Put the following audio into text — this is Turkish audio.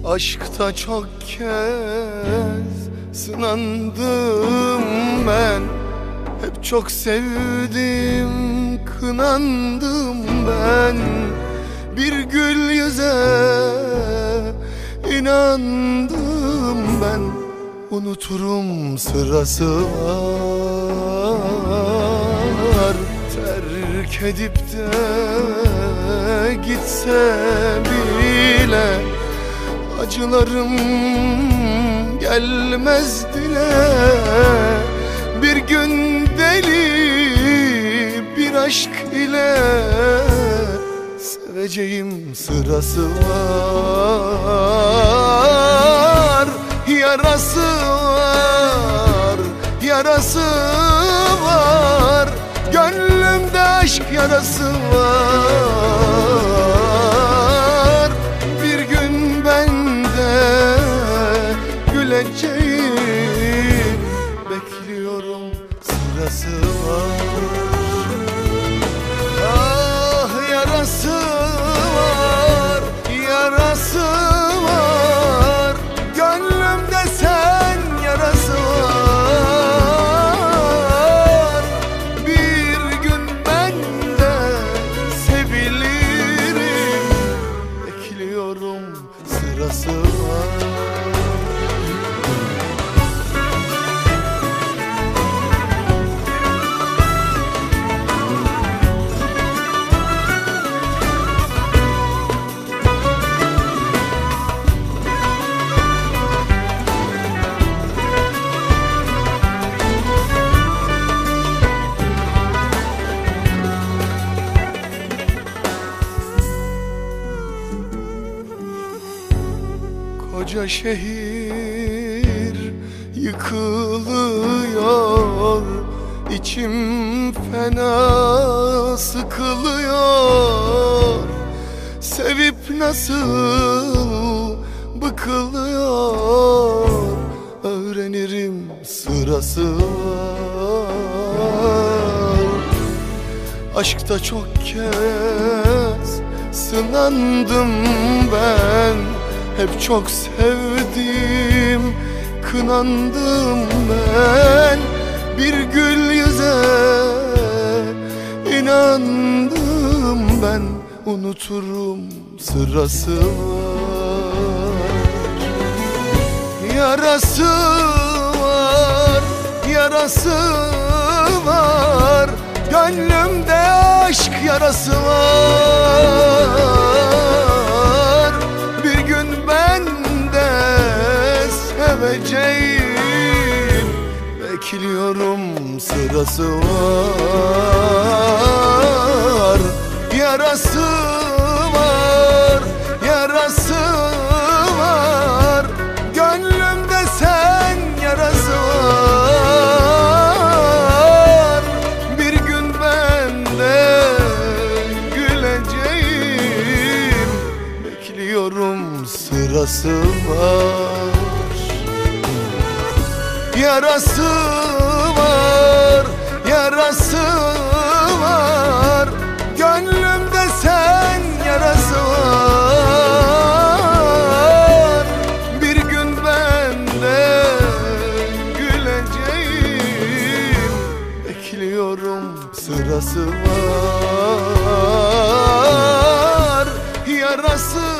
Aşkta çok kez sınandım ben. Hep çok sevdim, kınandım ben. Bir gül yüze inandım ben. Unuturum sırası var. Terk edip de gitse bile acılarım gelmez dile. Bir gün deli bir aşk ile seveceğim sırası var. Yarası var, yarası var. Gönlümde aşk yarası var. Bir gün ben de güleceğim, bekliyorum sırası var. Ah yarası var, yarası var. Gönlümde sen yarası var. Bir gün ben de sevilirim, bekliyorum sırası var. Koca şehir yıkılıyor, içim fena sıkılıyor. Sevip nasıl bıkılıyor, öğrenirim sırası var. Aşkta çok kez sınandım ben. Hep çok sevdim, kınandım ben. Bir gül yüze inandım ben. Unuturum sırası var. Yarası var, yarası var. Gönlümde aşk yarası var. Bir gün ben de seveceğim, bekliyorum sırası var. Yarası var, yarası var. Gönlümde sen yarası var. Bir gün ben de güleceğim, bekliyorum sırası var. Yarası var, yarası var. Gönlümde sen yarası var. Bir gün ben de güleceğim, bekliyorum sırası var. Yarası